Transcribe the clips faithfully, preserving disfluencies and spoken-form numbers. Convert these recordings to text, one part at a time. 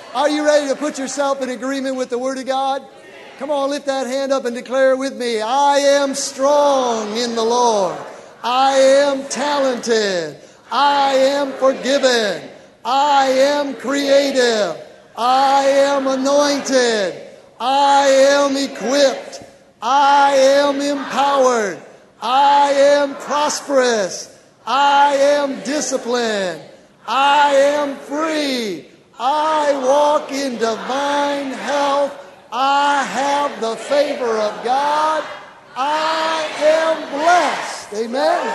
Are you ready to put yourself in agreement with the Word of God? Come on, lift that hand up and declare with me. I am strong in the Lord. I am talented. I am forgiven. I am creative. I am anointed. I am equipped. I am empowered. I am prosperous. I am disciplined. I am free. I walk in divine health. I have the favor of God. I am blessed. Amen.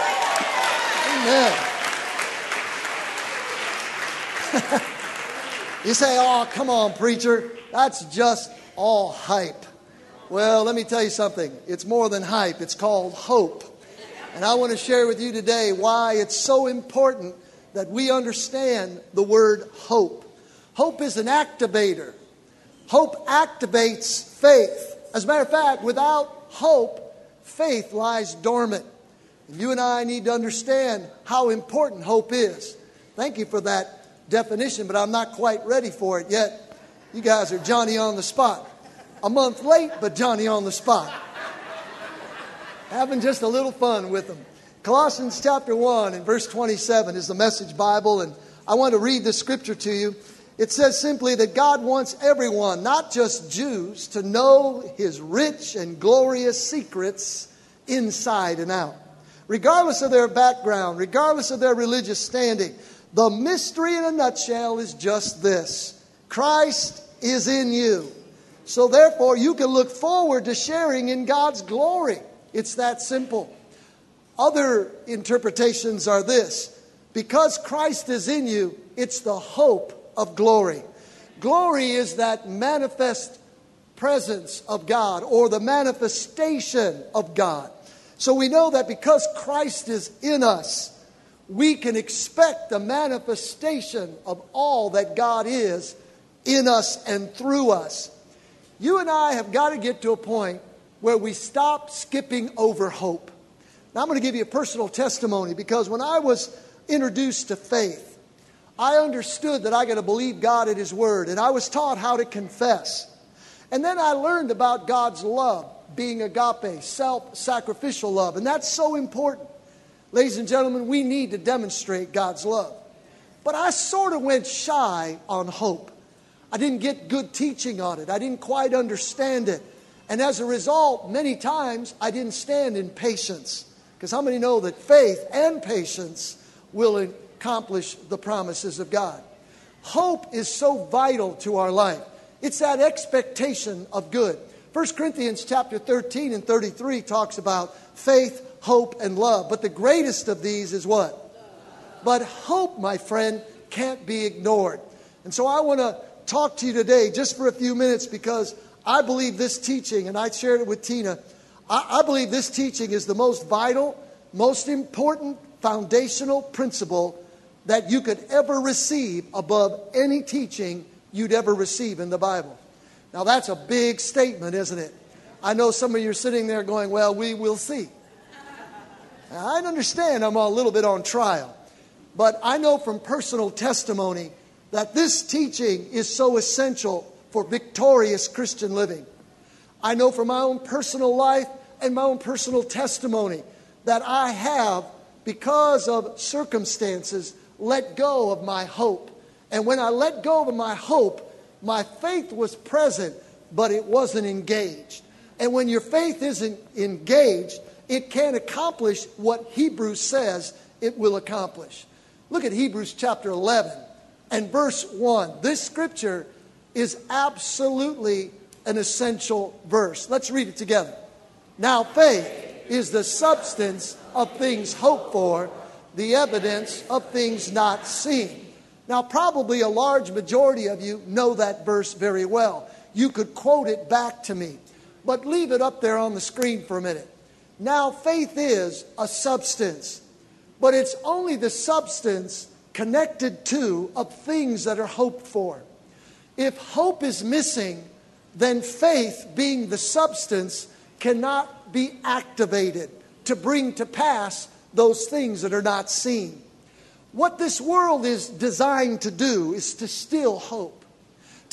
Amen. You say, oh, come on, preacher. That's just all hype. Well, let me tell you something. It's more than hype. It's called hope. And I want to share with you today why it's so important that we understand the word hope. Hope is an activator. Hope activates faith. As a matter of fact, without hope, faith lies dormant. And you and I need to understand how important hope is. Thank you for that definition, but I'm not quite ready for it yet. You guys are Johnny on the spot. A month late, but Johnny on the spot. Having just a little fun with them. Colossians chapter one and verse twenty-seven is the Message Bible, and I want to read the scripture to you. It says simply that God wants everyone, not just Jews, to know His rich and glorious secrets inside and out. Regardless of their background, regardless of their religious standing, the mystery in a nutshell is just this. Christ is in you. So therefore, you can look forward to sharing in God's glory. It's that simple. Other interpretations are this. Because Christ is in you, it's the hope of glory. Glory is that manifest presence of God, or the manifestation of God. So we know that because Christ is in us, we can expect the manifestation of all that God is in us and through us. You and I have got to get to a point where we stop skipping over hope. Now I'm going to give you a personal testimony, because when I was introduced to faith, I understood that I got to believe God at His Word, and I was taught how to confess. And then I learned about God's love, being agape, self-sacrificial love, and that's so important. Ladies and gentlemen, we need to demonstrate God's love. But I sort of went shy on hope. I didn't get good teaching on it. I didn't quite understand it. And as a result, many times I didn't stand in patience. Because how many know that faith and patience will accomplish the promises of God? Hope is so vital to our life. It's that expectation of good. First Corinthians chapter thirteen and thirty-three talks about faith, hope, and love. But the greatest of these is what? But hope, my friend, can't be ignored. And so I want to talk to you today just for a few minutes, because I believe this teaching, and I shared it with Tina, I, I believe this teaching is the most vital, most important, foundational principle that you could ever receive above any teaching you'd ever receive in the Bible. Now that's a big statement, isn't it? I know some of you are sitting there going, well, we will see. Now, I understand I'm a little bit on trial, but I know from personal testimony that this teaching is so essential for victorious Christian living. I know from my own personal life and my own personal testimony that I have, because of circumstances, let go of my hope. And when I let go of my hope, my faith was present, but it wasn't engaged. And when your faith isn't engaged, it can't accomplish what Hebrews says it will accomplish. Look at Hebrews chapter eleven and verse one. This scripture is absolutely an essential verse. Let's read it together. Now faith is the substance of things hoped for, the evidence of things not seen. Now probably a large majority of you know that verse very well. You could quote it back to me. But leave it up there on the screen for a minute. Now faith is a substance, but it's only the substance connected to of things that are hoped for. If hope is missing, then faith, being the substance, cannot be activated to bring to pass those things that are not seen. What this world is designed to do is to steal hope,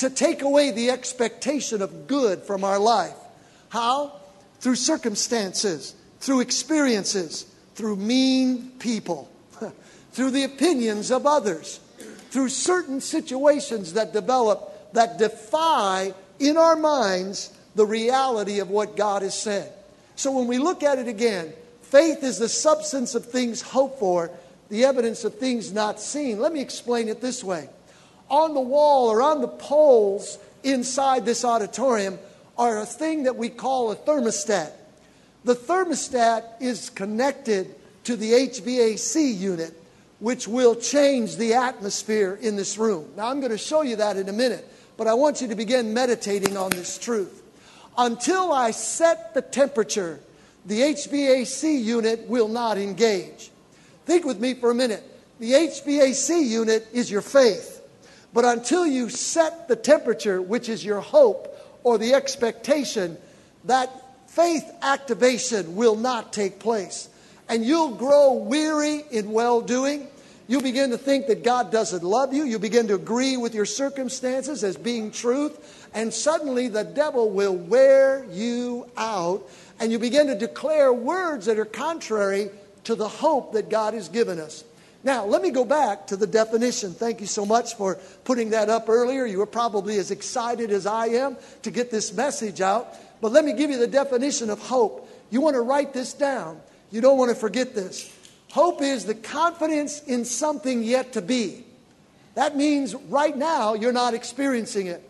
to take away the expectation of good from our life. How? Through circumstances, through experiences, through mean people, through the opinions of others, through certain situations that develop, that defy in our minds the reality of what God has said. So when we look at it again, faith is the substance of things hoped for, the evidence of things not seen. Let me explain it this way. On the wall or on the poles inside this auditorium are a thing that we call a thermostat. The thermostat is connected to the H V A C unit, which will change the atmosphere in this room. Now, I'm going to show you that in a minute, but I want you to begin meditating on this truth. Until I set the temperature, the H V A C unit will not engage. Think with me for a minute. The H V A C unit is your faith. But until you set the temperature, which is your hope or the expectation, that faith activation will not take place. And you'll grow weary in well-doing. You'll begin to think that God doesn't love you. You begin to agree with your circumstances as being truth. And suddenly the devil will wear you out. And you begin to declare words that are contrary to the hope that God has given us. Now, let me go back to the definition. Thank you so much for putting that up earlier. You were probably as excited as I am to get this message out. But let me give you the definition of hope. You want to write this down. You don't want to forget this. Hope is the confidence in something yet to be. That means right now you're not experiencing it.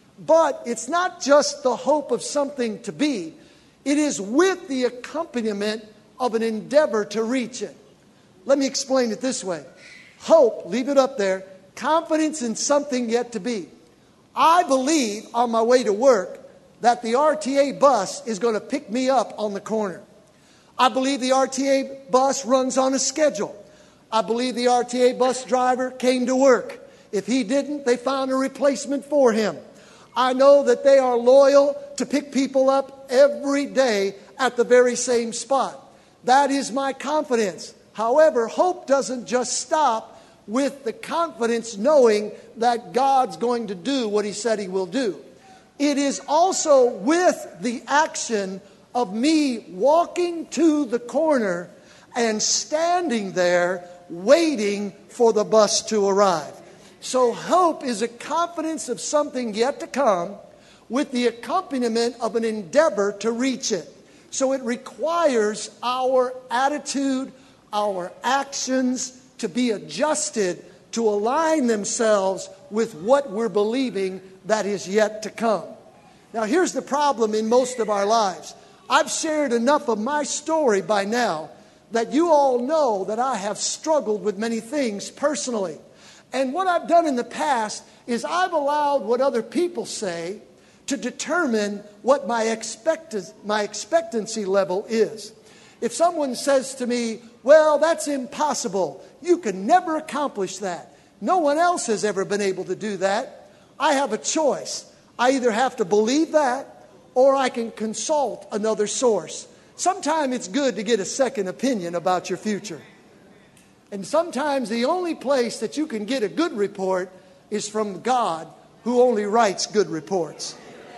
But it's not just the hope of something to be. It is with the accompaniment of an endeavor to reach it. Let me explain it this way. Hope, leave it up there, confidence in something yet to be. I believe on my way to work that the R T A bus is going to pick me up on the corner. I believe the R T A bus runs on a schedule. I believe the R T A bus driver came to work. If he didn't, they found a replacement for him. I know that they are loyal to pick people up every day at the very same spot. That is my confidence. However, hope doesn't just stop with the confidence knowing that God's going to do what He said He will do. It is also with the action of me walking to the corner and standing there waiting for the bus to arrive. So hope is a confidence of something yet to come with the accompaniment of an endeavor to reach it. So it requires our attitude, our actions to be adjusted to align themselves with what we're believing that is yet to come. Now, here's the problem in most of our lives. I've shared enough of my story by now that you all know that I have struggled with many things personally. And what I've done in the past is I've allowed what other people say to determine what my expect- my expectancy level is. If someone says to me, well, that's impossible. You can never accomplish that. No one else has ever been able to do that. I have a choice. I either have to believe that or I can consult another source. Sometimes it's good to get a second opinion about your future. And sometimes the only place that you can get a good report is from God, who only writes good reports.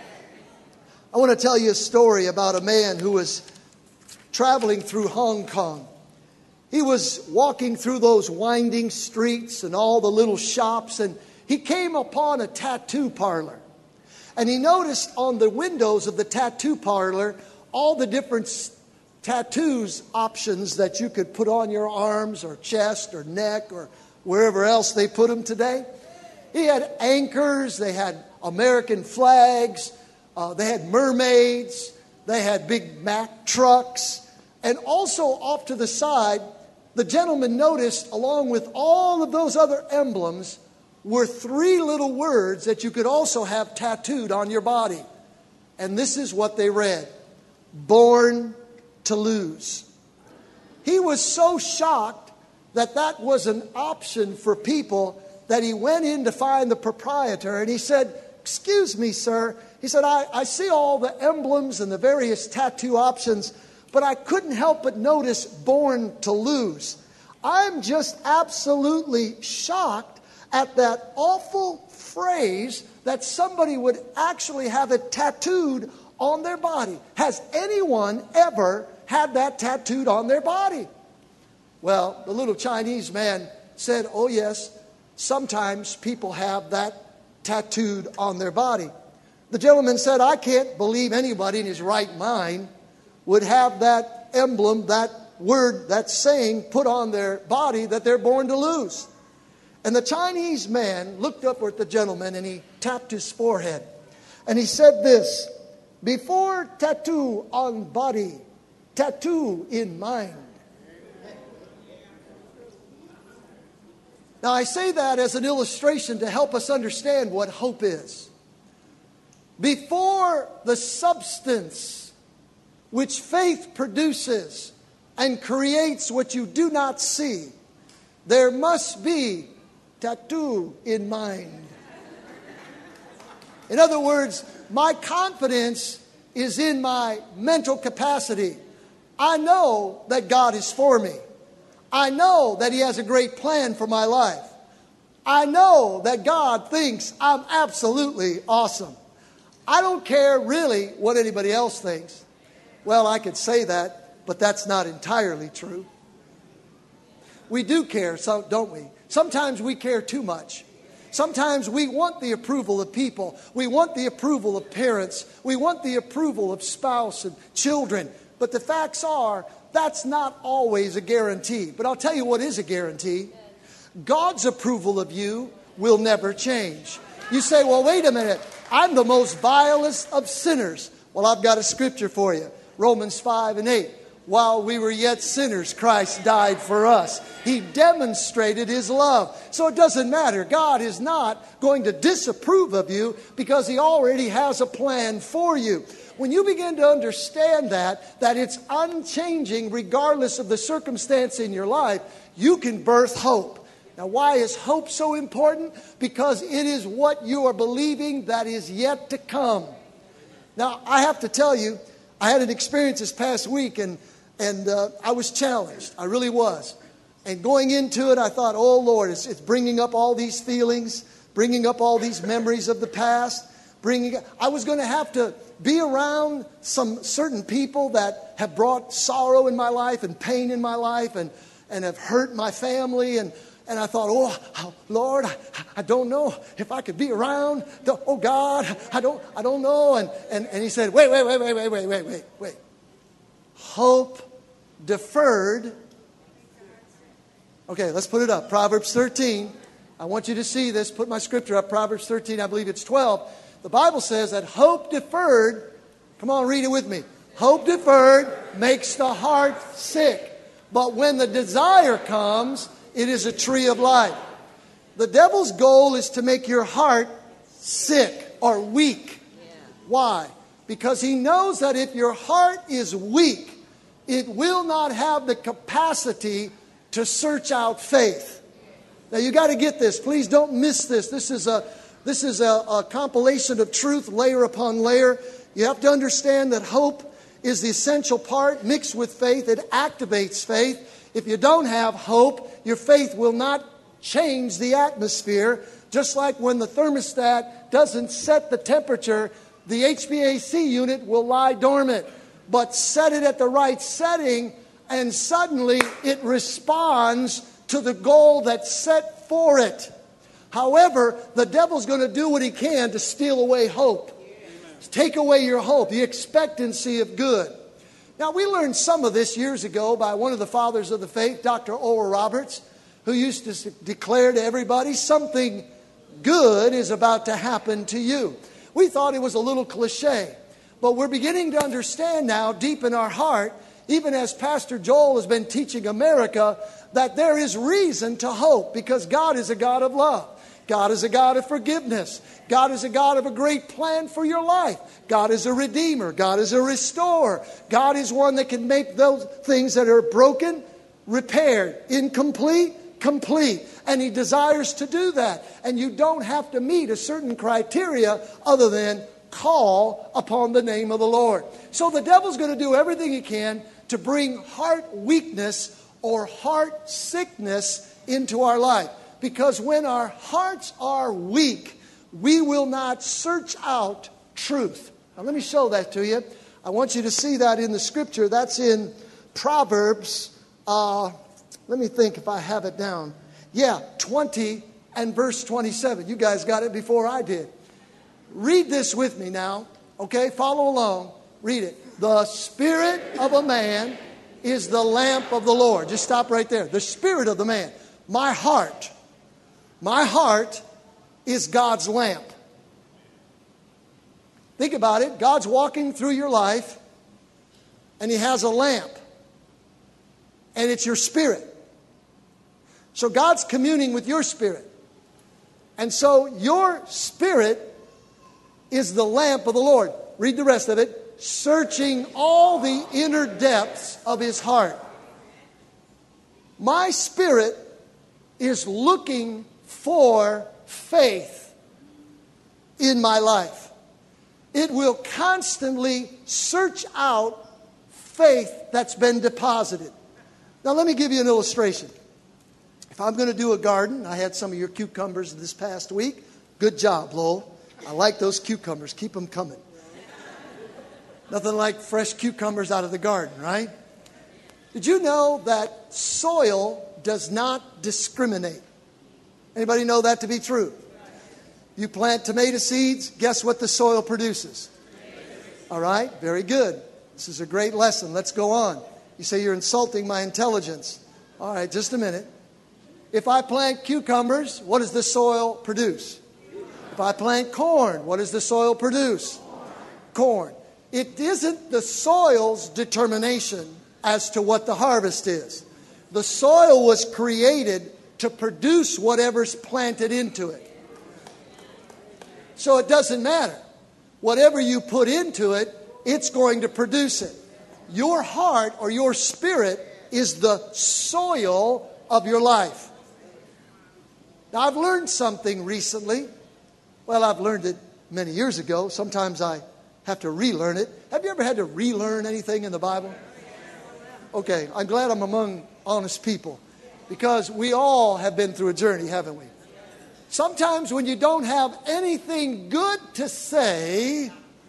I want to tell you a story about a man who was traveling through Hong Kong. He was walking through those winding streets and all the little shops, and he came upon a tattoo parlor. And he noticed on the windows of the tattoo parlor all the different tattoos options that you could put on your arms or chest or neck or wherever else they put them today. He had anchors, they had American flags, uh, they had mermaids, they had big Mack trucks. And also off to the side, the gentleman noticed, along with all of those other emblems, were three little words that you could also have tattooed on your body. And this is what they read: born to lose. He was so shocked that that was an option for people that he went in to find the proprietor and he said, excuse me, sir. He said, I, I see all the emblems and the various tattoo options, but I couldn't help but notice born to lose. I'm just absolutely shocked at that awful phrase that somebody would actually have it tattooed on their body. Has anyone ever had that tattooed on their body? Well, the little Chinese man said, oh yes, sometimes people have that tattooed on their body. The gentleman said, I can't believe anybody in his right mind would have that emblem, that word, that saying put on their body that they're born to lose. And the Chinese man looked up at the gentleman and he tapped his forehead. And he said this, before tattoo on body, tattoo in mind. Now I say that as an illustration to help us understand what hope is. Before the substance which faith produces and creates what you do not see, there must be tattoo in mind. In other words, my confidence is in my mental capacity. I know that God is for me. I know that He has a great plan for my life. I know that God thinks I'm absolutely awesome. I don't care really what anybody else thinks. Well, I could say that, but that's not entirely true. We do care, so don't we? Sometimes we care too much. Sometimes we want the approval of people. We want the approval of parents. We want the approval of spouse and children. But the facts are, that's not always a guarantee. But I'll tell you what is a guarantee. God's approval of you will never change. You say, well, wait a minute. I'm the most vilest of sinners. Well, I've got a scripture for you. Romans five and eight. While we were yet sinners, Christ died for us. He demonstrated His love. So it doesn't matter. God is not going to disapprove of you because He already has a plan for you. When you begin to understand that, that it's unchanging regardless of the circumstance in your life, you can birth hope. Now, why is hope so important? Because it is what you are believing that is yet to come. Now, I have to tell you, I had an experience this past week, and and uh, I was challenged. I really was. And going into it, I thought, oh, Lord, it's, it's bringing up all these feelings, bringing up all these memories of the past. Bringing. I was going to have to be around some certain people that have brought sorrow in my life and pain in my life and, and have hurt my family. And, and I thought, oh, Lord, I, I don't know if I could be around. The, oh, God, I don't I don't know. And, and, and He said, wait, wait, wait, wait, wait, wait, wait, wait, wait. Hope deferred. Okay, let's put it up. Proverbs thirteen. I want you to see this. Put my scripture up. Proverbs thirteen, I believe it's twelve. The Bible says that hope deferred, come on, read it with me. Hope deferred makes the heart sick. But when the desire comes, it is a tree of life. The devil's goal is to make your heart sick or weak. Why? Because he knows that if your heart is weak, it will not have the capacity to search out faith. Now you got to get this. Please don't miss this. This is a this is a, a compilation of truth, layer upon layer. You have to understand that hope is the essential part mixed with faith. It activates faith. If you don't have hope, your faith will not change the atmosphere. Just like when the thermostat doesn't set the temperature, the H V A C unit will lie dormant. But set it at the right setting, and suddenly it responds to the goal that's set for it. However, the devil's going to do what he can to steal away hope. Take away your hope, the expectancy of good. Now, we learned some of this years ago by one of the fathers of the faith, Doctor Oral Roberts, who used to declare to everybody, something good is about to happen to you. We thought it was a little cliche, but we're beginning to understand now, deep in our heart, even as Pastor Joel has been teaching America, that there is reason to hope because God is a God of love. God is a God of forgiveness. God is a God of a great plan for your life. God is a redeemer. God is a restorer. God is one that can make those things that are broken, repaired, incomplete, complete. And He desires to do that. And you don't have to meet a certain criteria other than call upon the name of the Lord. So the devil's going to do everything he can to bring heart weakness or heart sickness into our life. Because when our hearts are weak, we will not search out truth. Now let me show that to you. I want you to see that in the scripture. That's in Proverbs. Uh, let me think if I have it down. Yeah, twenty and verse twenty-seven. You guys got it before I did. Read this with me now. Okay, follow along. Read it. The spirit of a man is the lamp of the Lord. Just stop right there. The spirit of the man. My heart. My heart is God's lamp. Think about it. God's walking through your life and He has a lamp. And it's your spirit. So God's communing with your spirit. And so your spirit is the lamp of the Lord. Read the rest of it. Searching all the inner depths of His heart. My spirit is looking for faith in my life. It will constantly search out faith that's been deposited. Now let me give you an illustration. If I'm going to do a garden, I had some of your cucumbers this past week. Good job, Lowell. I like those cucumbers. Keep them coming. Nothing like fresh cucumbers out of the garden, right? Did you know that soil does not discriminate? Anybody know that to be true? You plant tomato seeds, guess what the soil produces? All right, very good. This is a great lesson. Let's go on. You say you're insulting my intelligence. All right, just a minute. If I plant cucumbers, what does the soil produce? If I plant corn, what does the soil produce? Corn. It isn't the soil's determination as to what the harvest is. The soil was created to produce whatever's planted into it. So it doesn't matter. Whatever you put into it, it's going to produce it. Your heart or your spirit is the soil of your life. Now, I've learned something recently. Well, I've learned it many years ago. Sometimes I have to relearn it. Have you ever had to relearn anything in the Bible? Okay, I'm glad I'm among honest people, because we all have been through a journey, haven't we? Sometimes when you don't have anything good to say,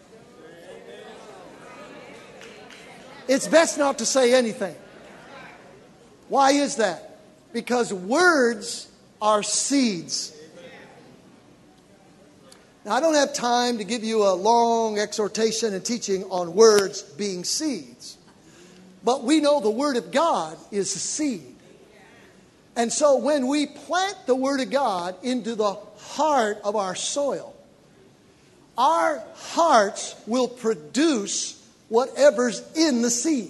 it's best not to say anything. Why is that? Because words are seeds. Now, I don't have time to give you a long exhortation and teaching on words being seeds. But we know the Word of God is a seed. And so when we plant the Word of God into the heart of our soil, our hearts will produce whatever's in the seed.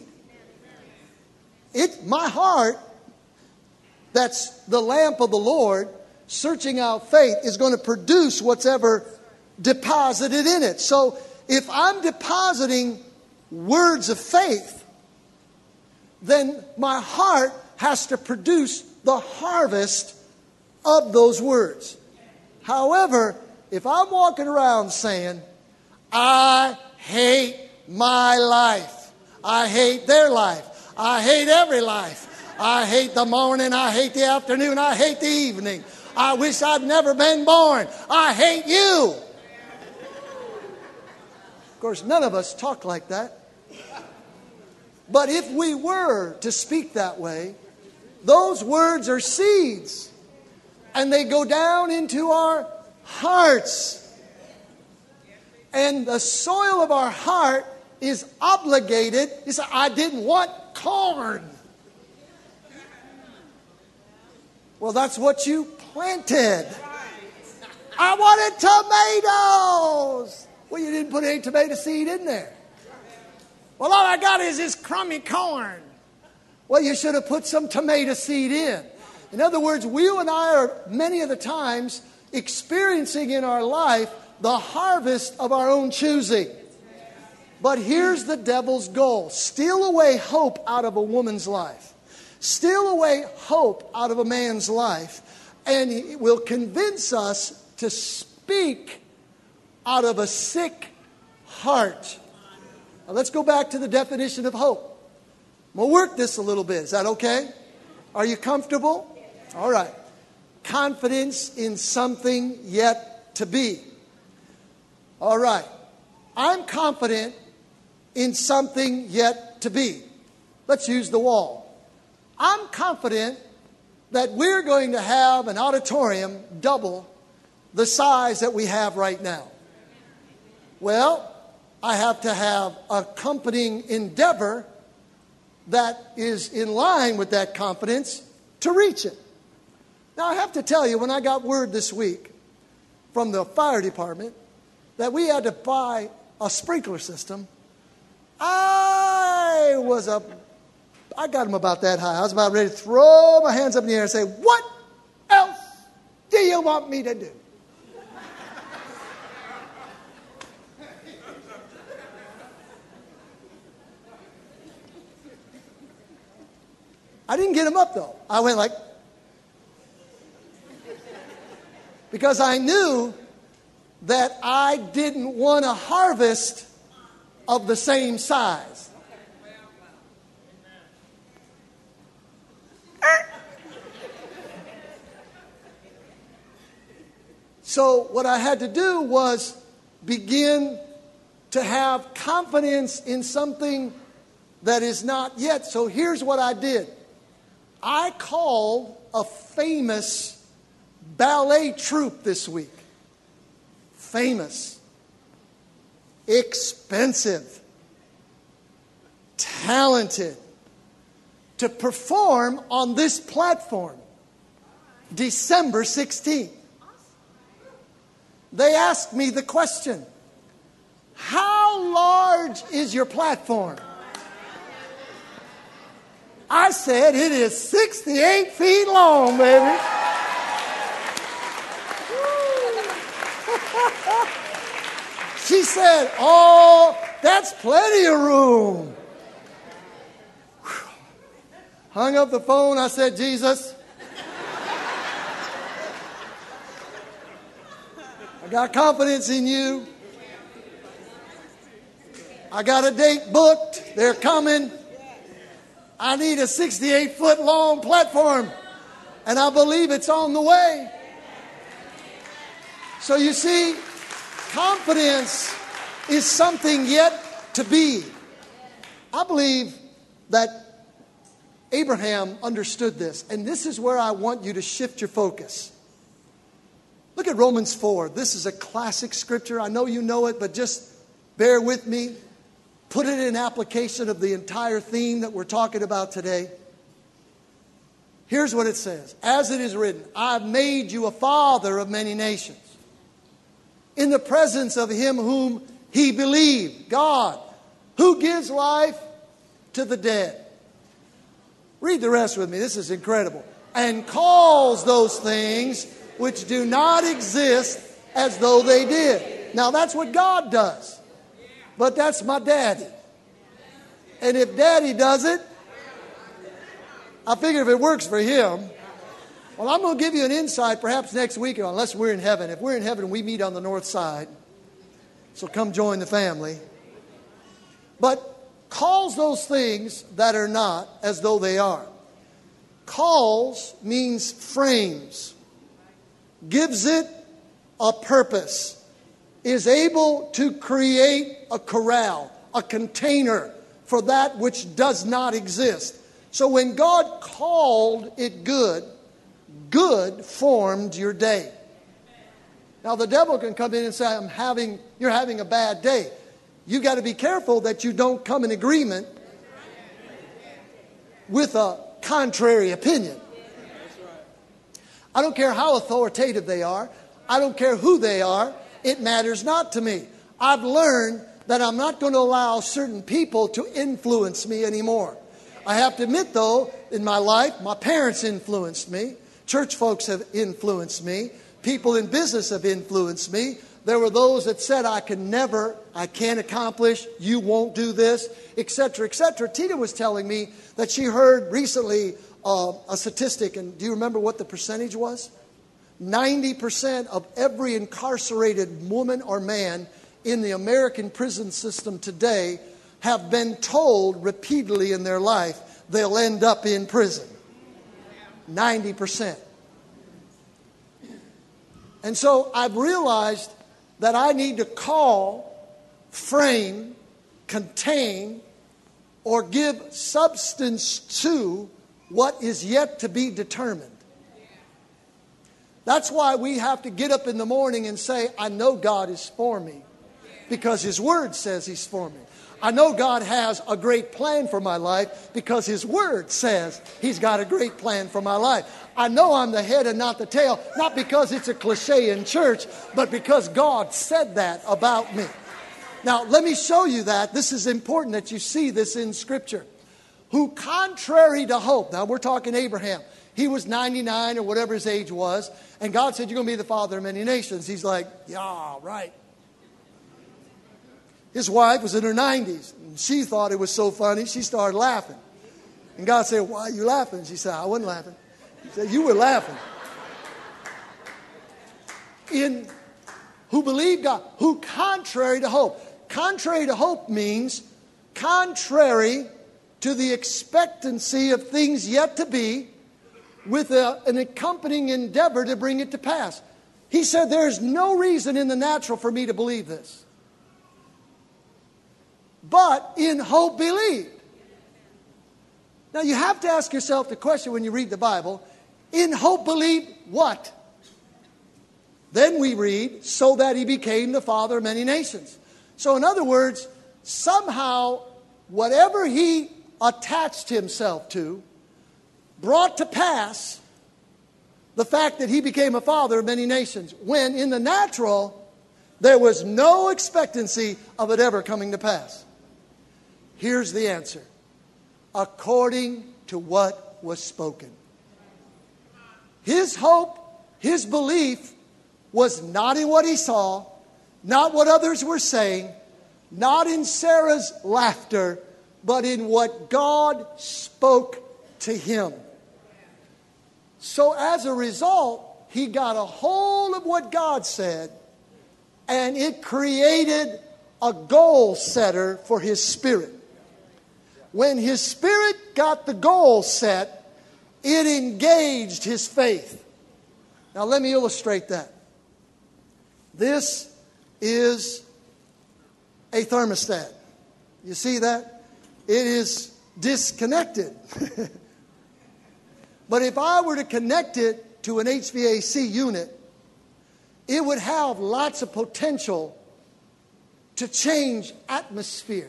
It, my heart, that's the lamp of the Lord, searching out faith, is going to produce whatever deposited in it. So if I'm depositing words of faith, then my heart has to produce the harvest of those words. However, if I'm walking around saying, I hate my life, I hate their life, I hate every life, I hate the morning, I hate the afternoon, I hate the evening, I wish I'd never been born, I hate you. Of course, none of us talk like that. But if we were to speak that way, those words are seeds. And they go down into our hearts. And the soil of our heart is obligated. You say, I didn't want corn. Well, that's what you planted. I wanted tomatoes. Well, you didn't put any tomato seed in there. Well, all I got is this crummy corn. Well, you should have put some tomato seed in. In other words, you and I are many of the times experiencing in our life the harvest of our own choosing. But here's the devil's goal. Steal away hope out of a woman's life. Steal away hope out of a man's life. And he will convince us to speak out of a sick heart. Now let's go back to the definition of hope. We'll work this a little bit. Is that okay? Are you comfortable? All right. Confidence in something yet to be. All right. I'm confident in something yet to be. Let's use the wall. I'm confident that we're going to have an auditorium double the size that we have right now. Well, I have to have accompanying endeavor that is in line with that confidence to reach it. Now, I have to tell you, when I got word this week from the fire department that we had to buy a sprinkler system, I was a, I got them about that high. I was about ready to throw my hands up in the air and say, what else do you want me to do? I didn't get them up though. I went like, because I knew that I didn't want a harvest of the same size. So what I had to do was begin to have confidence in something that is not yet. So here's what I did. I called a famous ballet troupe this week. Famous, expensive, talented, to perform on this platform December sixteenth. They asked me the question, how large is your platform? I said, it is sixty-eight feet long, baby. She said, oh, that's plenty of room. Whew. Hung up the phone. I said, Jesus, I got confidence in you. I got a date booked. They're coming. I need a sixty-eight foot long platform. And I believe it's on the way. So you see, confidence is something yet to be. I believe that Abraham understood this. And this is where I want you to shift your focus. Look at Romans four. This is a classic scripture. I know you know it, but just bear with me. Put it in application of the entire theme that we're talking about today. Here's what it says. As it is written, I've made you a father of many nations, in the presence of him whom he believed, God, who gives life to the dead. Read the rest with me. This is incredible. And calls those things which do not exist as though they did. Now that's what God does. But that's my daddy. And if daddy does it, I figure if it works for him, well, I'm going to give you an insight perhaps next week, unless we're in heaven. If we're in heaven, we meet on the north side. So come join the family. But calls those things that are not as though they are. Calls means frames. Gives it a purpose. Is able to create a corral, a container for that which does not exist. So when God called it good, good formed your day. Now the devil can come in and say, I'm having, you're having a bad day. You got to be careful that you don't come in agreement with a contrary opinion. I don't care how authoritative they are. I don't care who they are. It matters not to me. I've learned that I'm not going to allow certain people to influence me anymore. I have to admit, though, in my life, my parents influenced me. Church folks have influenced me. People in business have influenced me. There were those that said, I can never, I can't accomplish, you won't do this, et cetera, et cetera. Tina was telling me that she heard recently uh, a statistic, and do you remember what the percentage was? ninety percent of every incarcerated woman or man in the American prison system today have been told repeatedly in their life they'll end up in prison. ninety percent. And so I've realized that I need to call, frame, contain, or give substance to what is yet to be determined. That's why we have to get up in the morning and say, I know God is for me, because His Word says He's for me. I know God has a great plan for my life because His Word says He's got a great plan for my life. I know I'm the head and not the tail, not because it's a cliche in church, but because God said that about me. Now, let me show you that. This is important that you see this in Scripture. Who, contrary to hope, now we're talking Abraham. He was ninety-nine or whatever his age was, and God said, you're going to be the father of many nations. He's like, yeah, right. His wife was in her nineties, and she thought it was so funny, she started laughing. And God said, why are you laughing? She said, I wasn't laughing. He said, you were laughing. In who believed God, who contrary to hope. Contrary to hope means contrary to the expectancy of things yet to be, with a, an accompanying endeavor to bring it to pass. He said, there's no reason in the natural for me to believe this. But in hope believed. Now you have to ask yourself the question when you read the Bible, in hope believed what? Then we read, so that he became the father of many nations. So in other words, somehow whatever he attached himself to brought to pass the fact that he became a father of many nations, when in the natural there was no expectancy of it ever coming to pass. Here's the answer. According to what was spoken. His hope, his belief was not in what he saw, not what others were saying, not in Sarah's laughter, but in what God spoke to him. So as a result, he got a hold of what God said, and it created a goal setter for his spirit. When his spirit got the goal set, it engaged his faith. Now let me illustrate that. This is a thermostat. You see that? It is disconnected. But if I were to connect it to an H V A C unit, it would have lots of potential to change atmosphere.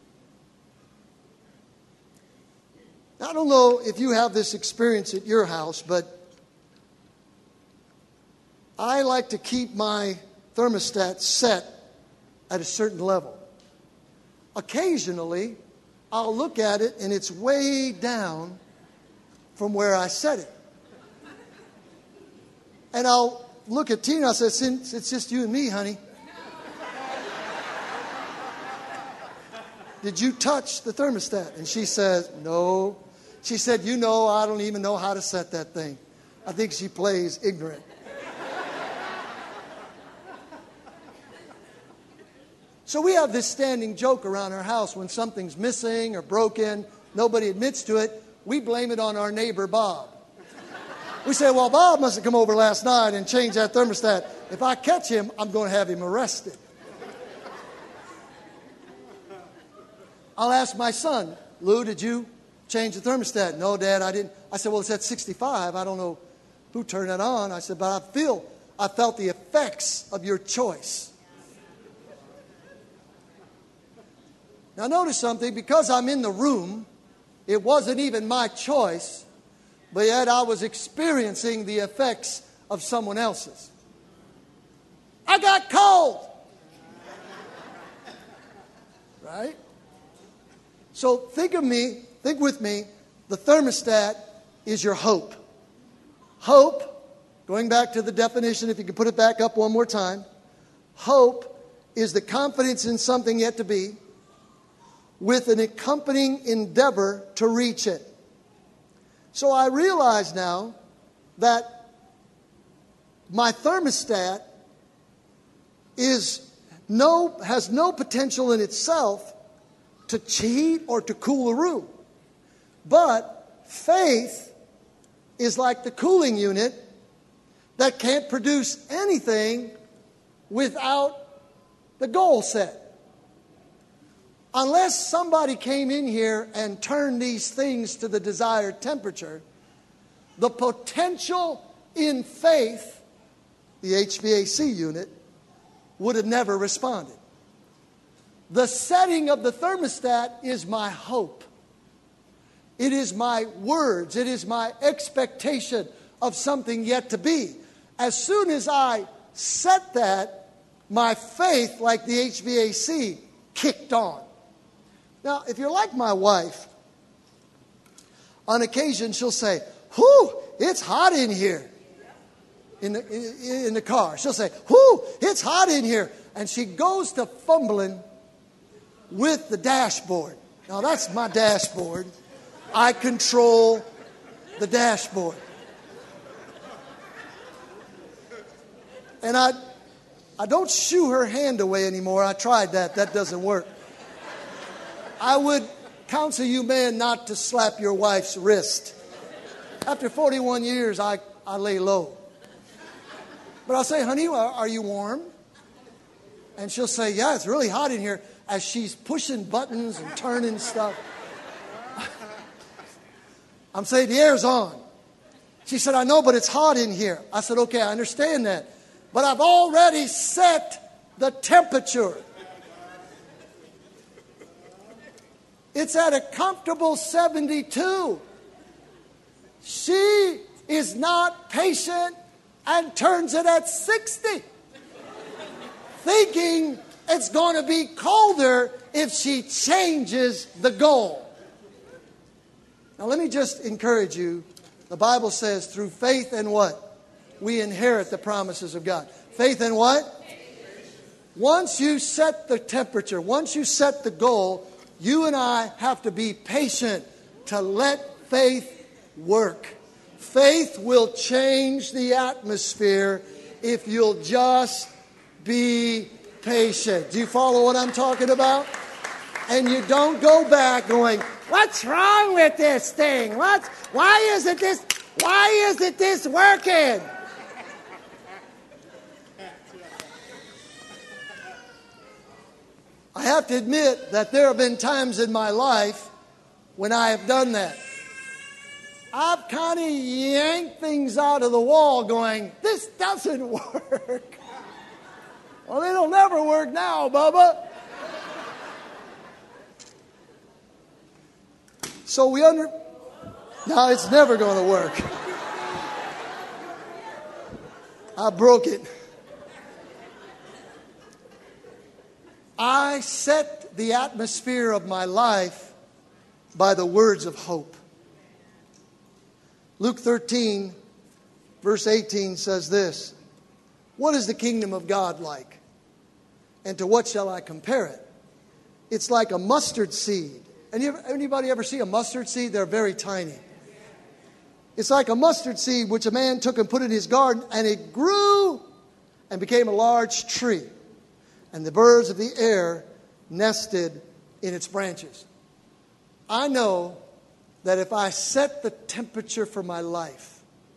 I don't know if you have this experience at your house, but I like to keep my thermostat set at a certain level. Occasionally, I'll look at it and it's way down from where I set it. And I'll look at Tina and I say, since it's just you and me, honey, did you touch the thermostat? And she says, no. She said, you know, I don't even know how to set that thing. I think she plays ignorant. So we have this standing joke around our house when something's missing or broken, nobody admits to it, we blame it on our neighbor Bob. We say, well, Bob must have come over last night and changed that thermostat. If I catch him, I'm going to have him arrested. I'll ask my son, Lou, did you change the thermostat? No, Dad, I didn't. I said, well, it's at sixty-five. I don't know who turned it on. I said, but I feel, I felt the effects of your choice. Now notice something, because I'm in the room, it wasn't even my choice, but yet I was experiencing the effects of someone else's. I got cold. Right? So think of me, think with me, the thermostat is your hope. Hope, going back to the definition, if you could put it back up one more time. Hope is the confidence in something yet to be, with an accompanying endeavor to reach it. So I realize now that my thermostat is no, has no potential in itself to heat or to cool a room. But faith is like the cooling unit that can't produce anything without the goal set. Unless somebody came in here and turned these things to the desired temperature, the potential in faith, the H V A C unit, would have never responded. The setting of the thermostat is my hope. It is my words. It is my expectation of something yet to be. As soon as I set that, my faith, like the H V A C, kicked on. Now, if you're like my wife, on occasion she'll say, "Whew, it's hot in here." In the, in, in the car. She'll say, "Whew, it's hot in here." And she goes to fumbling with the dashboard. Now, that's my dashboard. I control the dashboard. And I, I don't shoo her hand away anymore. I tried that. That doesn't work. I would counsel you men not to slap your wife's wrist. After forty-one years, I, I lay low. But I'll say, "Honey, are you warm?" And she'll say, "Yeah, it's really hot in here," as she's pushing buttons and turning stuff. I'm saying, "The air's on." She said, "I know, but it's hot in here." I said, "Okay, I understand that. But I've already set the temperature. It's at a comfortable seventy-two. She is not patient and turns it at sixty, thinking it's going to be colder if she changes the goal. Now, let me just encourage you. The Bible says through faith and what? We inherit the promises of God. Faith and what? Once you set the temperature, once you set the goal, you and I have to be patient to let faith work. Faith will change the atmosphere if you'll just be patient. Do you follow what I'm talking about? And you don't go back going, "What's wrong with this thing? What's, why isn't this, why isn't this working?" I have to admit that there have been times in my life when I have done that. I've kind of yanked things out of the wall going, "This doesn't work." "Well, it'll never work now, Bubba." So we under... No, it's never going to work. I broke it. I set the atmosphere of my life by the words of hope. Luke thirteen, verse eighteen says this: "What is the kingdom of God like? And to what shall I compare it? It's like a mustard seed." Any, anybody ever see a mustard seed? They're very tiny. It's like a mustard seed which a man took and put in his garden, and it grew and became a large tree. And the birds of the air nested in its branches. I know that if I set the temperature for my life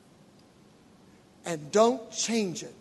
and don't change it,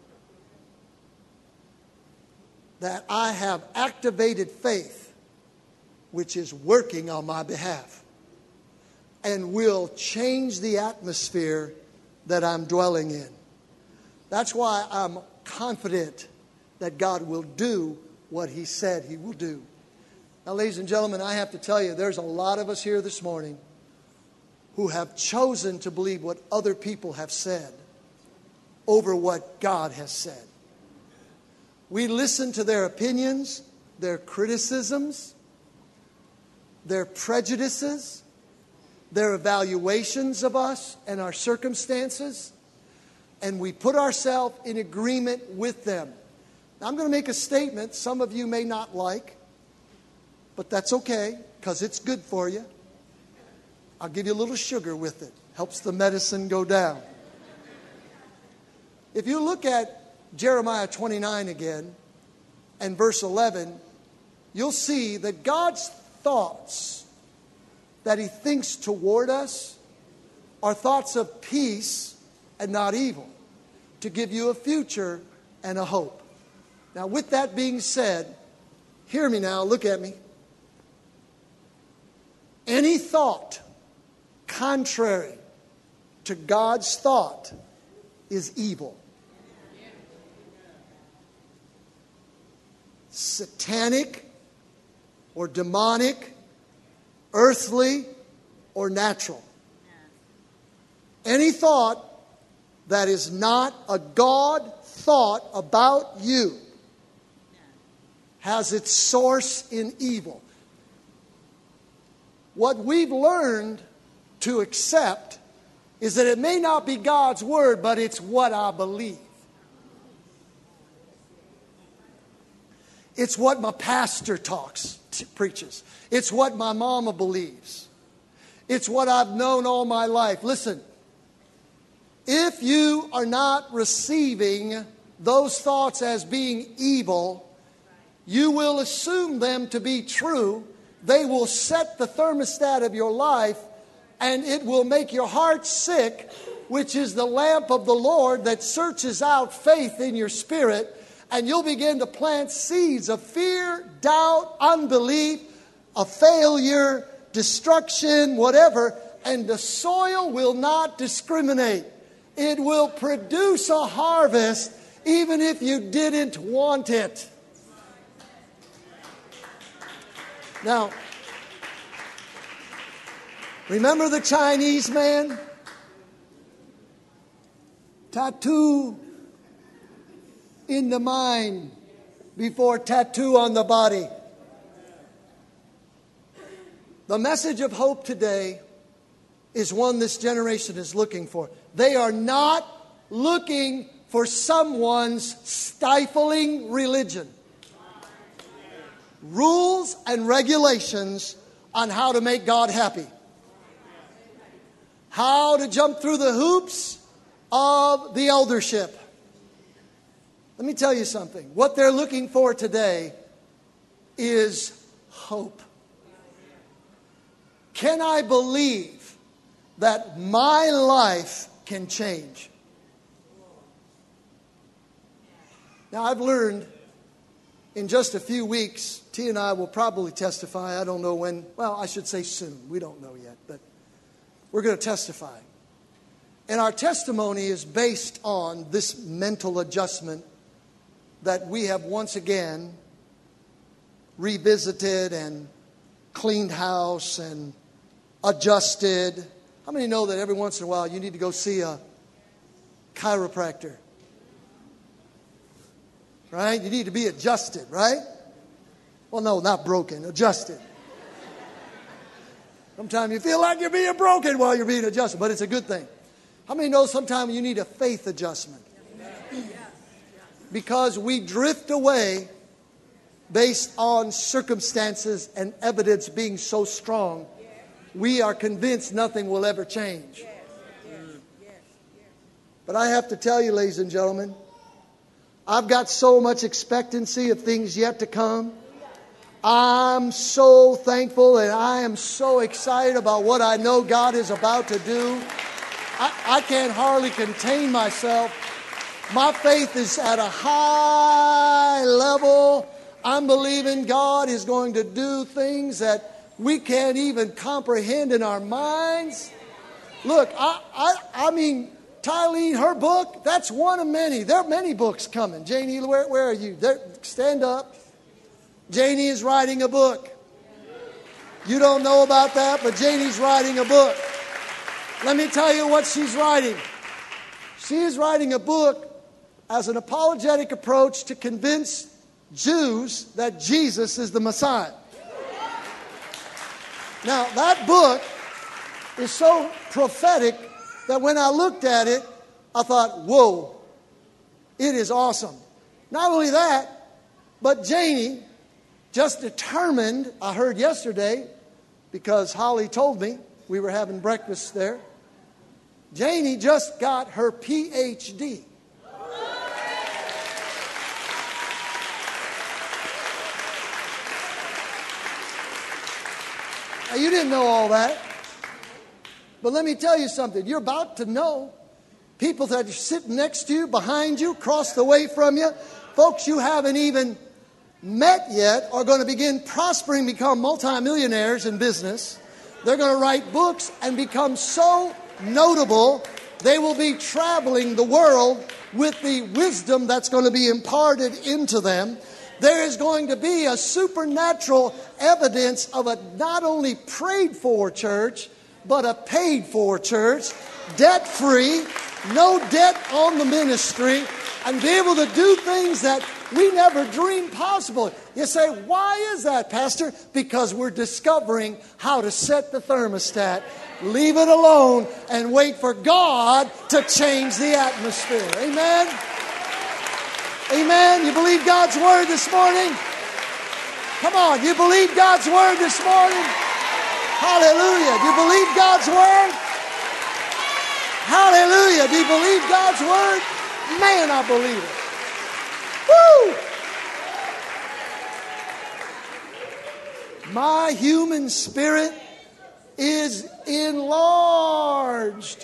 that I have activated faith, which is working on my behalf, and will change the atmosphere that I'm dwelling in. That's why I'm confident that God will do what He said He will do. Now, ladies and gentlemen, I have to tell you, there's a lot of us here this morning who have chosen to believe what other people have said over what God has said. We listen to their opinions, their criticisms, their prejudices, their evaluations of us and our circumstances, and we put ourselves in agreement with them. Now, I'm going to make a statement some of you may not like, but that's okay, because it's good for you. I'll give you a little sugar with it. Helps the medicine go down. If you look at Jeremiah twenty-nine again, and verse eleven, you'll see that God's thoughts that He thinks toward us are thoughts of peace and not evil. to give you a future and a hope. Now, with that being said, hear me now, look at me. Any thought contrary to God's thought is evil. Satanic or demonic, earthly or natural. Any thought that is not a God thought about you has its source in evil. What we've learned to accept is that it may not be God's word, but it's what I believe. It's what my pastor talks, preaches. It's what my mama believes. It's what I've known all my life. Listen, if you are not receiving those thoughts as being evil, you will assume them to be true. They will set the thermostat of your life, and it will make your heart sick, which is the lamp of the Lord that searches out faith in your spirit. And you'll begin to plant seeds of fear, doubt, unbelief, a failure, destruction, whatever. And the soil will not discriminate. It will produce a harvest even if you didn't want it. Now, remember the Chinese man? Tattoo in the mind before tattoo on the body. The message of hope today is one this generation is looking for. They are not looking for someone's stifling religion. Rules and regulations on how to make God happy. How to jump through the hoops of the eldership. Let me tell you something. What they're looking for today is hope. Can I believe that my life can change? Now, I've learned in just a few weeks, T and I will probably testify. I don't know when. Well, I should say soon. We don't know yet, but we're going to testify. And our testimony is based on this mental adjustment that we have once again revisited and cleaned house and adjusted. How many know that every once in a while you need to go see a chiropractor? Right? You need to be adjusted, right? Well, no, not broken, adjusted. Sometimes you feel like you're being broken while you're being adjusted, but it's a good thing. How many know sometimes you need a faith adjustment? Because we drift away based on circumstances and evidence being so strong, we are convinced nothing will ever change. But I have to tell you, ladies and gentlemen, I've got so much expectancy of things yet to come. I'm so thankful and I am so excited about what I know God is about to do. I, I can't hardly contain myself. My faith is at a high level. I'm believing God is going to do things that we can't even comprehend in our minds. Look, I, I, I mean, Tylene, her book, that's one of many. There are many books coming. Janie, where, where are you? There, stand up. Janie is writing a book. You don't know about that, but Janie's writing a book. Let me tell you what she's writing. She is writing a book as an apologetic approach to convince Jews that Jesus is the Messiah. Now, that book is so prophetic that when I looked at it, I thought, whoa, it is awesome. Not only that, but Janie just determined, I heard yesterday, because Holly told me, we were having breakfast there, Janie just got her P H D. Now, you didn't know all that. But let me tell you something. You're about to know. people that are sitting next to you, behind you, across the way from you, folks you haven't even met yet are going to begin prospering, become multimillionaires in business. They're going to write books and become so notable, they will be traveling the world with the wisdom that's going to be imparted into them. There is going to be a supernatural evidence of a not only prayed for church, but a paid for church, debt free, no debt on the ministry, and be able to do things that we never dreamed possible. You say, why is that, Pastor? Because we're discovering how to set the thermostat, leave it alone, and wait for God to change the atmosphere. Amen? Amen? You believe God's word this morning? Come on, you believe God's word this morning? Hallelujah. Do you believe God's word? Hallelujah. Do you believe God's word? Man, I believe it. Woo! My human spirit is enlarged.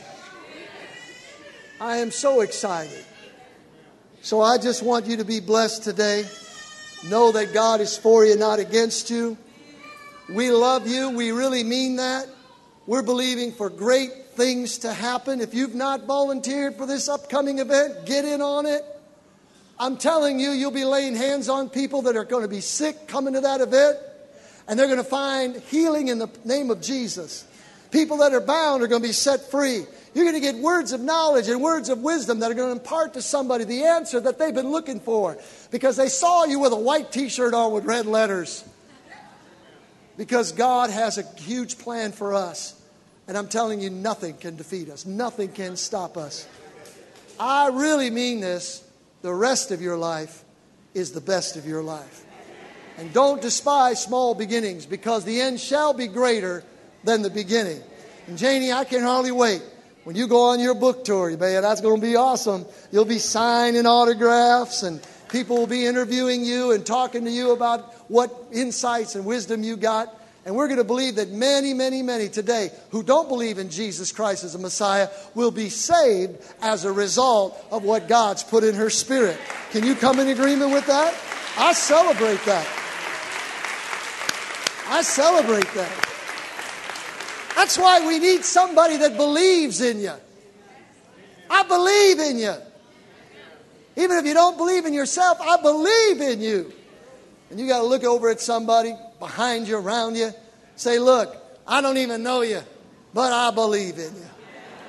I am so excited. So I just want you to be blessed today. Know that God is for you, not against you. We love you. We really mean that. We're believing for great things to happen. If you've not volunteered for this upcoming event, get in on it. I'm telling you, you'll be laying hands on people that are going to be sick coming to that event. And they're going to find healing in the name of Jesus. People that are bound are going to be set free. You're going to get words of knowledge and words of wisdom that are going to impart to somebody the answer that they've been looking for. Because they saw you with a white t-shirt on with red letters. Because God has a huge plan for us. And I'm telling you, nothing can defeat us. Nothing can stop us. I really mean this. The rest of your life is the best of your life. And don't despise small beginnings, because the end shall be greater than the beginning. And Janie, I can hardly wait. When you go on your book tour, man, that's going to be awesome. You'll be signing autographs, and people will be interviewing you and talking to you about what insights and wisdom you got. And we're going to believe that many, many, many today who don't believe in Jesus Christ as a Messiah will be saved as a result of what God's put in her spirit. Can you come in agreement with that? I celebrate that. I celebrate that. That's why we need somebody that believes in you. I believe in you. Even if you don't believe in yourself, I believe in you. And you got to look over at somebody behind you, around you. Say, look, I don't even know you, but I believe in you.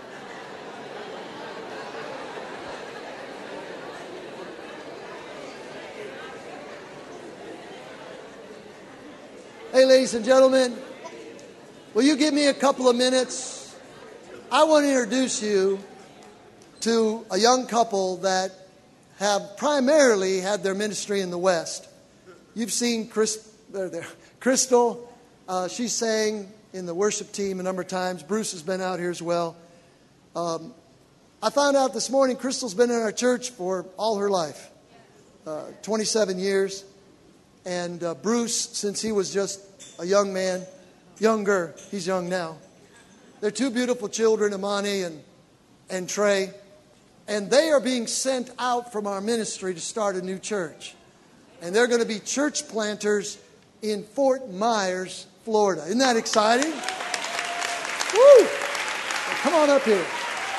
Hey, ladies and gentlemen, will you give me a couple of minutes? I want to introduce you to a young couple that have primarily had their ministry in the West. You've seen Chris, there, there. Crystal. Uh, she sang in the worship team a number of times. Bruce has been out here as well. Um, I found out this morning Crystal's been in our church for all her life, uh, twenty-seven years. And uh, Bruce, since he was just a young man, younger, he's young now. They're two beautiful children, Imani and, and Trey. And they are being sent out from our ministry to start a new church. And they're going to be church planters in Fort Myers, Florida. Isn't that exciting? Woo! Well, come on up here.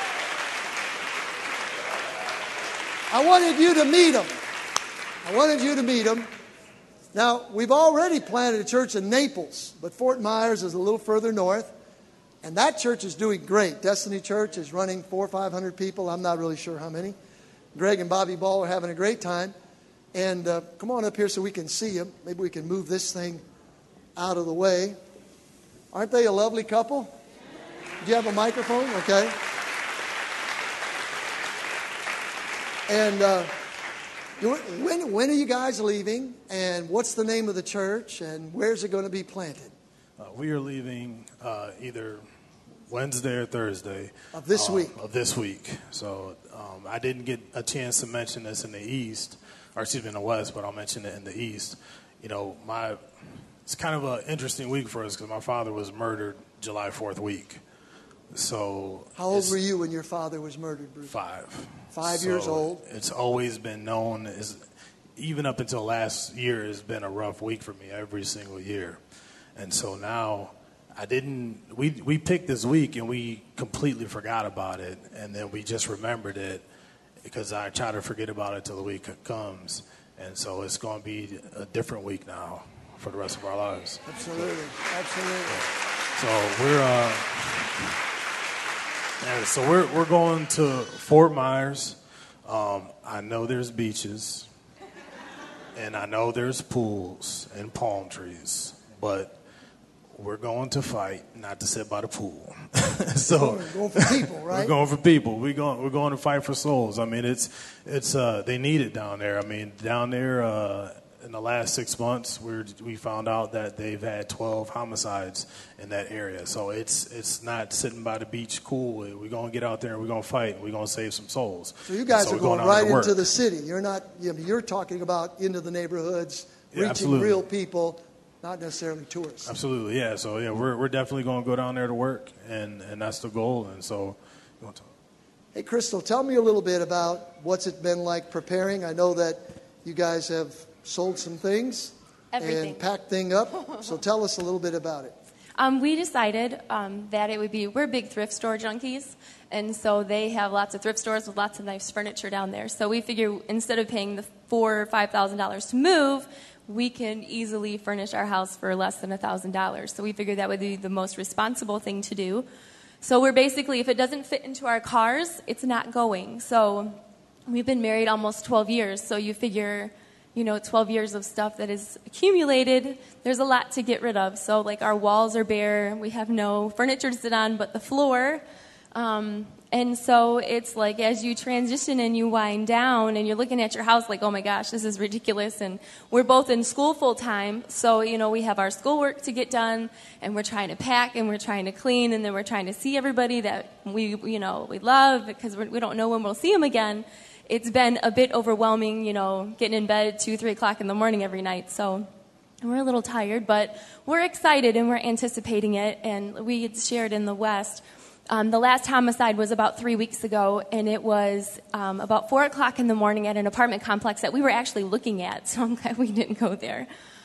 I wanted you to meet them. I wanted you to meet them. Now, we've already planted a church in Naples, but Fort Myers is a little further north. And that church is doing great. Destiny Church is running four or five hundred people. I'm not really sure how many. Greg and Bobby Ball are having a great time. And uh, come on up here so we can see them. Maybe we can move this thing out of the way. Aren't they a lovely couple? Do you have a microphone? Okay. And uh, when, when are you guys leaving? And what's the name of the church? And where's it going to be planted? Uh, we are leaving uh, either Wednesday or Thursday. Of this um, week? Of this week. So um, I didn't get a chance to mention this in the East, or excuse me, in the West, but I'll mention it in the East. You know, my it's kind of an interesting week for us because my father was murdered July fourth week. So how old were you when your father was murdered, Bruce? Five. Five so years old. It's always been known as, even up until last year, has been a rough week for me every single year. And so now I didn't, we, we picked this week and we completely forgot about it. And then we just remembered it because I try to forget about it till the week comes. And so it's going to be a different week now for the rest of our lives. Absolutely. Absolutely. So we're, uh, yeah, so we're, we're going to Fort Myers. Um, I know there's beaches. And I know there's pools and palm trees, but we're going to fight, not to sit by the pool. so we're going for people, right? We're going for people. We're going. We're going to fight for souls. I mean, it's it's. Uh, they need it down there. I mean, down there uh, in the last six months, we we found out that they've had twelve homicides in that area. So it's it's not sitting by the beach cool. We're going to get out there and we're going to fight. And we're going to save some souls. So you guys so are going, going right into into the city. You're not. You know, you're talking about into the neighborhoods, Yeah, reaching absolutely. real people, not necessarily tourists. Absolutely, yeah. So yeah, we're we're definitely going to go down there to work, and, and that's the goal. And so, you want to talk? Hey, Crystal, tell me a little bit about what's it been like preparing. I know that you guys have sold some things Everything. and packed things up. So tell us a little bit about it. Um, we decided um, that it would be, we're big thrift store junkies, and so they have lots of thrift stores with lots of nice furniture down there. So we figure instead of paying the four or five thousand dollars to move, we can easily furnish our house for less than a thousand dollars. So we figured that would be the most responsible thing to do. So we're basically, if it doesn't fit into our cars, it's not going. So we've been married almost twelve years. So you figure, you know, twelve years of stuff that is accumulated, there's a lot to get rid of. So, like, our walls are bare. We have no furniture to sit on but the floor. Um, and so it's like as you transition and you wind down and you're looking at your house like, oh, my gosh, this is ridiculous. And we're both in school full time. So, you know, we have our schoolwork to get done, and we're trying to pack, and we're trying to clean, and then we're trying to see everybody that we, you know, we love because we're, we don't know when we'll see them again. It's been a bit overwhelming, you know, getting in bed at two, three o'clock in the morning every night. So we're a little tired, but we're excited and we're anticipating it. And we had shared in the West. Um, the last homicide was about three weeks ago, and it was um, about four o'clock in the morning at an apartment complex that we were actually looking at. So I'm glad we didn't go there.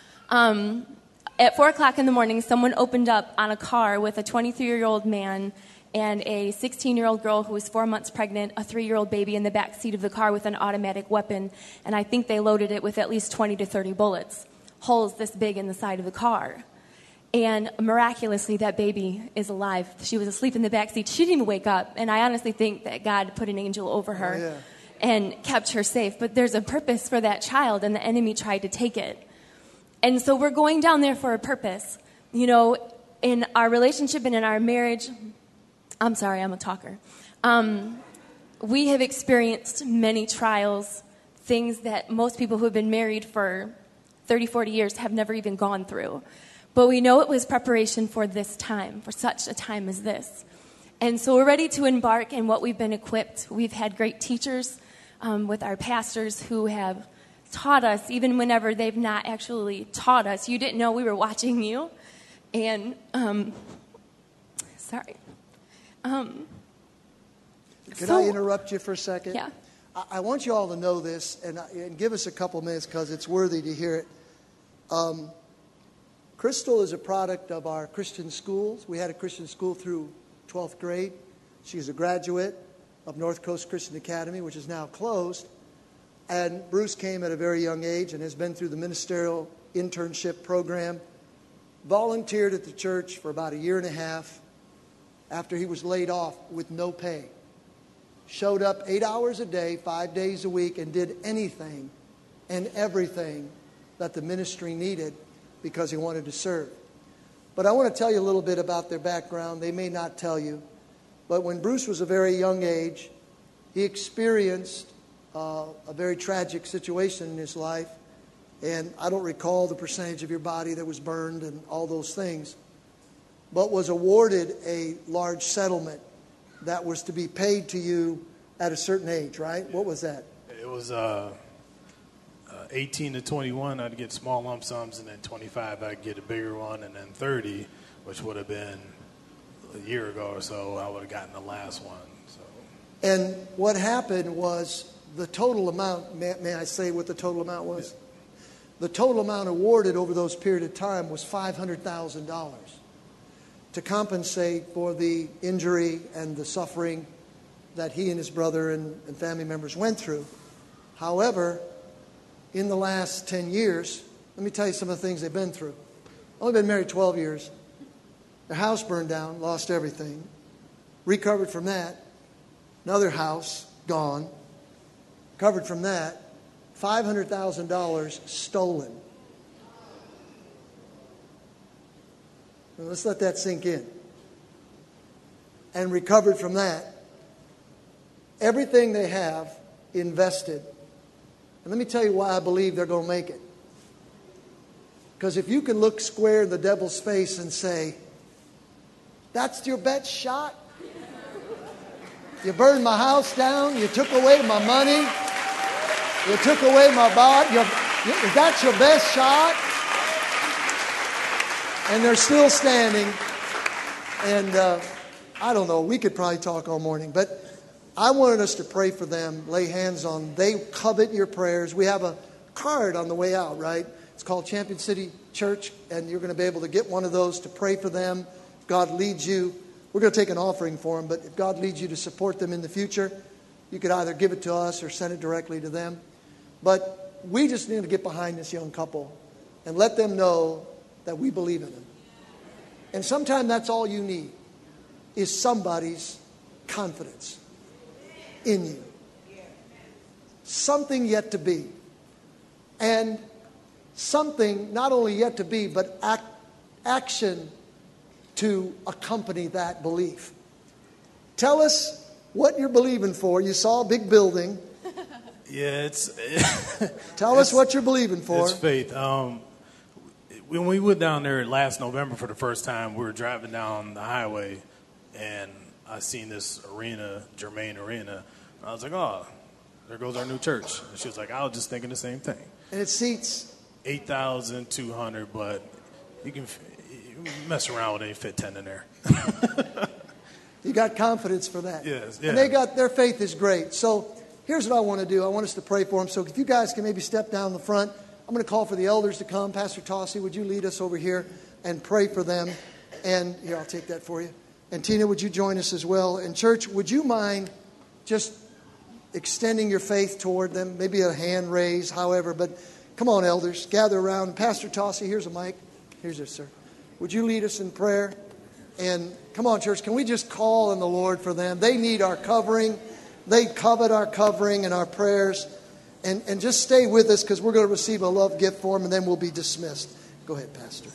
Um, at four o'clock in the morning, someone opened up on a car with a twenty-three-year-old man and a sixteen-year-old girl who was four months pregnant, a three-year-old baby in the back seat of the car with an automatic weapon, and I think they loaded it with at least twenty to thirty bullets, holes this big in the side of the car. And miraculously, that baby is alive. She was asleep in the back seat. She didn't even wake up, and I honestly think that God put an angel over her Oh, yeah. and kept her safe. But there's a purpose for that child, and the enemy tried to take it. And so we're going down there for a purpose. You know, in our relationship and in our marriage, I'm sorry, I'm a talker. Um, we have experienced many trials, things that most people who have been married for thirty, forty years have never even gone through. But we know it was preparation for this time, for such a time as this. And so we're ready to embark in what we've been equipped. We've had great teachers um, with our pastors who have taught us, even whenever they've not actually taught us. You didn't know we were watching you. And, um, sorry. Um, Can so, I interrupt you for a second? Yeah. I, I want you all to know this, and, and give us a couple minutes because it's worthy to hear it. Um, Crystal is a product of our Christian schools. We had a Christian school through twelfth grade. She's a graduate of North Coast Christian Academy, which is now closed. And Bruce came at a very young age and has been through the ministerial internship program, volunteered at the church for about a year and a half after he was laid off with no pay. Showed up eight hours a day, five days a week, and did anything and everything that the ministry needed because he wanted to serve. But I want to tell you a little bit about their background. They may not tell you. But when Bruce was a very young age, he experienced uh, a very tragic situation in his life. And I don't recall the percentage of your body that was burned and all those things, but was awarded a large settlement that was to be paid to you at a certain age, right? What was that? It was uh, uh, eighteen to twenty-one, I'd get small lump sums, and then twenty-five, I'd get a bigger one, and then thirty, which would have been a year ago or so, I would have gotten the last one. So. And what happened was the total amount, may, may I say what the total amount was? Yeah. The total amount awarded over those period of time was five hundred thousand dollars to compensate for the injury and the suffering that he and his brother and, and family members went through. However, in the last ten years, let me tell you some of the things they've been through. Only been married twelve years. Their house burned down, lost everything. Recovered from that. Another house, gone. Recovered from that. five hundred thousand dollars stolen. Now let's let that sink in. And recovered from that. Everything they have invested. And let me tell you why I believe they're going to make it. Because if you can look square in the devil's face and say, that's your best shot? You burned my house down. You took away my money. You took away my body. You, you, that's your best shot? And they're still standing. And uh, I don't know. We could probably talk all morning. But I wanted us to pray for them, lay hands on them. They covet your prayers. We have a card on the way out, right? It's called Champion City Church, and you're going to be able to get one of those to pray for them. If God leads you, we're going to take an offering for them, but if God leads you to support them in the future, you could either give it to us or send it directly to them. But we just need to get behind this young couple and let them know that we believe in them. And sometimes that's all you need is somebody's confidence in you. Something yet to be. And something not only yet to be, but act, action to accompany that belief. Tell us what you're believing for. You saw a big building. Yeah, it's... Tell it's, us what you're believing for. It's faith. Um, when we went down there last November for the first time, we were driving down the highway, and I seen this arena, Germain Arena. I was like, oh, there goes our new church. And she was like, I was just thinking the same thing. And it seats eight thousand two hundred, but you can you mess around with it and fit ten in there. You got confidence for that. Yes, yeah. And they got, their faith is great. So here's what I want to do. I want us to pray for them. So if you guys can maybe step down the front, I'm going to call for the elders to come. Pastor Tossie, would you lead us over here and pray for them? And here, I'll take that for you. And Tina, would you join us as well? And church, would you mind just extending your faith toward them? Maybe a hand raise, however. But come on, elders, gather around. Pastor Tossie, here's a mic. Here's this, sir. Would you lead us in prayer? And come on, church, can we just call on the Lord for them? They need our covering. They covet our covering and our prayers. And, and just stay with us because we're going to receive a love gift for them, and then we'll be dismissed. Go ahead, Pastor.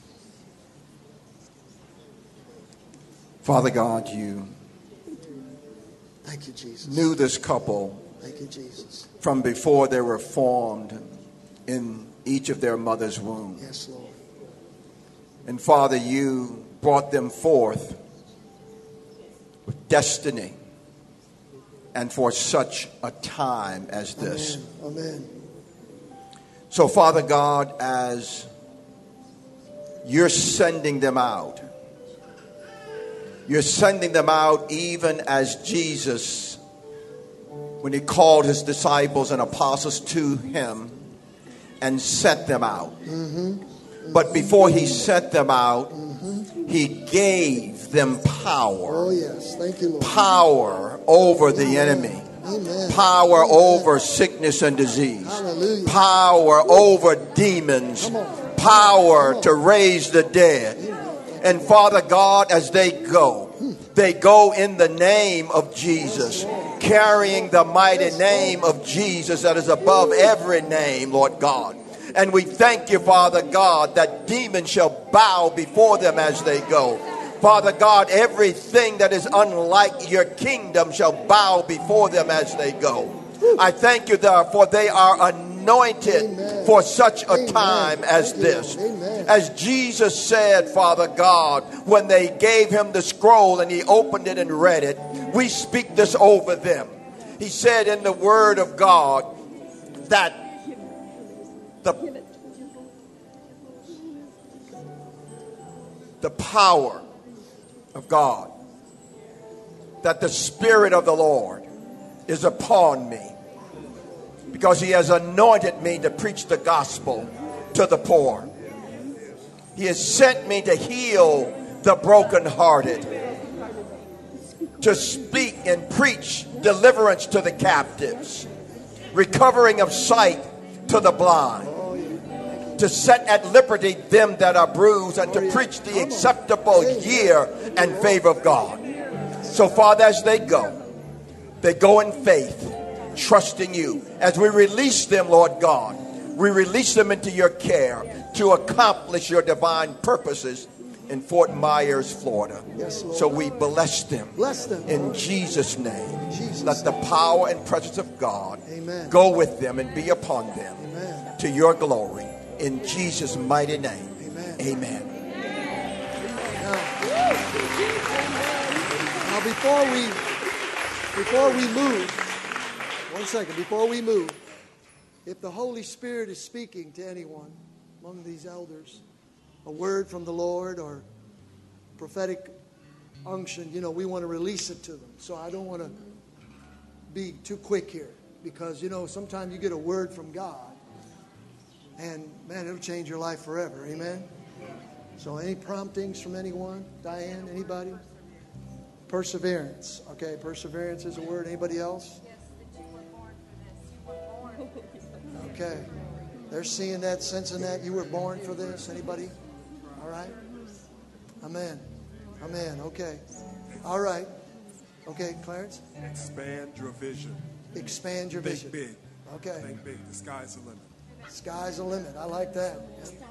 Father God, you Thank you, Jesus. knew this couple Thank you, Jesus. from before they were formed in each of their mother's womb. Yes, Lord. And Father, you brought them forth with destiny and for such a time as this. Amen. Amen. So, Father God, as you're sending them out, you're sending them out even as Jesus, when he called his disciples and apostles to him and sent them out. Mm-hmm. But before he sent them out, mm-hmm. he gave them power. Oh, yes. Thank you, Lord. Power over the enemy. Amen. Power Amen. over sickness and disease. Hallelujah. Power over demons. Power to raise the dead. And Father God, as they go, they go in the name of Jesus, carrying the mighty name of Jesus that is above every name, Lord God. And we thank you, Father God, that demons shall bow before them as they go. Father God, everything that is unlike your kingdom shall bow before them as they go. I thank you, therefore, they are anointed Amen. For such a Amen. Time as thank this. As Jesus said, Father God, when they gave him the scroll and he opened it and read it, we speak this over them. He said in the word of God that the, the power of God that the Spirit of the Lord is upon me, because he has anointed me to preach the gospel to the poor. He has sent me to heal the brokenhearted, to speak and preach deliverance to the captives, recovering of sight to the blind, to set at liberty them that are bruised, and to preach the acceptable year and favor of God. So, Father, as they go, they go in faith, trusting you. As we release them, Lord God, we release them into your care to accomplish your divine purposes in Fort Myers, Florida. Yes, Lord. So we bless them. Bless them. In Jesus' name. Jesus' Let the power and presence of God Amen. Go with them and be upon them. Amen. To your glory. In Jesus' mighty name. Amen. Amen. Now, now before we before we move, one second, before we move, if the Holy Spirit is speaking to anyone among these elders, a word from the Lord or prophetic unction, you know, we want to release it to them. So I don't want to be too quick here, because, you know, sometimes you get a word from God and, man, it'll change your life forever. Amen? So any promptings from anyone? Diane, anybody? Perseverance. Okay, perseverance is a word. Anybody else? Yes, that you were born for this. You were born for this. Okay. They're seeing that, sensing that. You were born for this. Anybody? All right. Amen. Amen. Okay. All right. Okay, Clarence? Expand your vision. Expand your Think vision. big. Okay. Think big. The sky's the limit. Sky's the limit. I like that.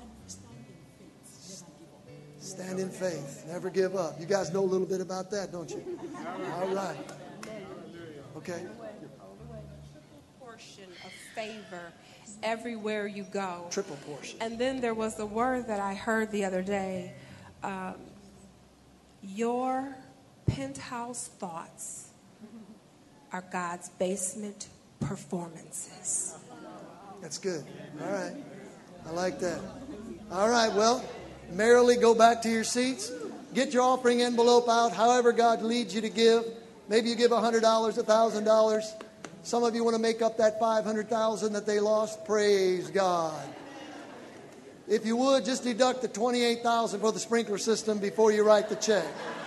Stand in faith. Never give up. You guys know a little bit about that, don't you? All right. Okay. Portion of favor everywhere you go. Triple portion. And then there was a word that I heard the other day. Um, your penthouse thoughts are God's basement performances. That's good. All right. I like that. All right. Well, merrily go back to your seats. Get your offering envelope out, however God leads you to give. Maybe you give one hundred dollars, one thousand dollars. Some of you want to make up that five hundred thousand dollars that they lost. Praise God. If you would, just deduct the twenty-eight thousand dollars for the sprinkler system before you write the check.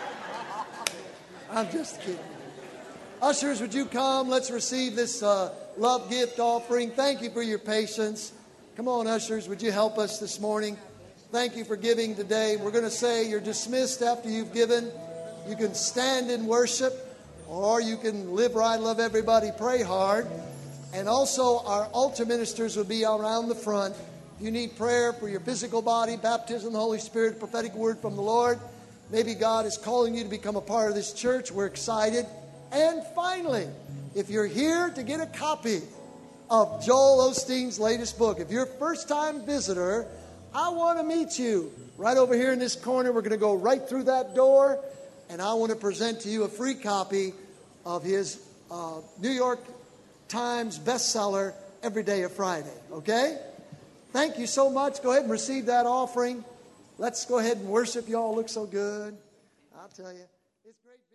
I'm just kidding. Ushers, would you come? Let's receive this uh, love gift offering. Thank you for your patience. Come on, ushers, would you help us this morning? Thank you for giving today. We're going to say you're dismissed after you've given. You can stand in worship, or you can live right, love everybody, pray hard. And also our altar ministers will be around the front. If you need prayer for your physical body, baptism of the Holy Spirit, prophetic word from the Lord, maybe God is calling you to become a part of this church. We're excited. And finally, if you're here to get a copy of Joel Osteen's latest book, if you're a first-time visitor, I want to meet you right over here in this corner. We're going to go right through that door, and I want to present to you a free copy of his uh, New York Times bestseller, Every Day of Friday. Okay? Thank you so much. Go ahead and receive that offering. Let's go ahead and worship. You all look so good. I'll tell you. It's great.